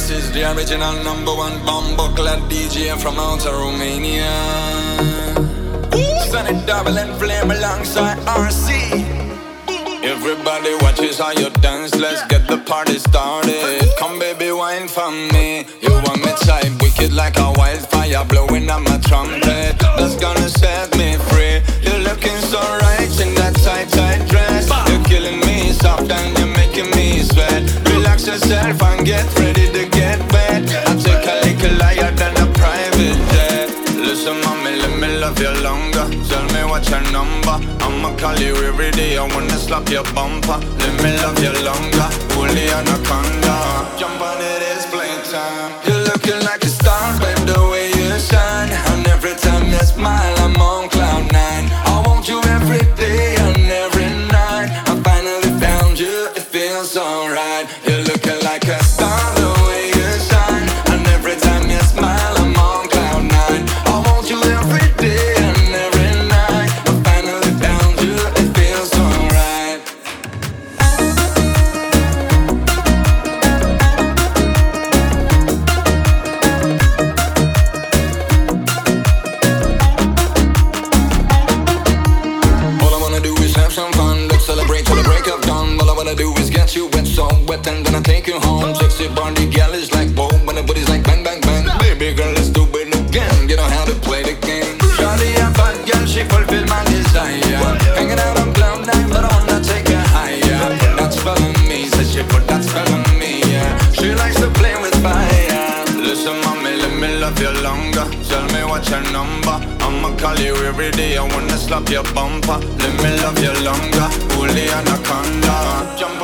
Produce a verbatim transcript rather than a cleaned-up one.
This is the original number one bomber clad D J from outer Romania. Sunny Double and Flame alongside R C. Everybody watches how you dance, let's get the party started. Come baby, wine for me. You want me type, wicked like a wildfire, blowing up my trumpet. That's gonna set me free. You're looking so right in that tight, tight dress. You're killing me soft and you're making me sweat. Relax yourself and get ready to get wet. I take a little higher than a private jet. Listen mommy, let me love you longer. Tell me what's your number, I'ma call you every day. I wanna slap your bumper. Let me love you longer, fully anaconda. Jump on it, it's playtime. You're looking like a star, babe, the way you shine. And every time you smile, I'm on cloud nine. I want you every day and every night. I finally found you, it feels alright. You're looking like a star, the way you shine. And every time you smile, I'm on cloud nine. I want you every day and every night. I finally found you, it feels alright. All I wanna do is have some fun. Let's celebrate till the break of dawn. All I wanna do is get you wet, so wet, and then I take you home. Sexy body gal is like boom, when the body's like bang, bang, bang. Baby girl, let's do it again. You know how to play the game. Shawty a bad girl, she fulfill my desire. Hanging out on cloud nine, but I wanna take her higher. That's for me, says she, but that's for me, yeah. She likes to play with fire. Listen, mommy, let me love you longer. Tell me what's your number, I'ma call you every day. I wanna slap your bumper. Let me love you longer, fully anaconda. Jump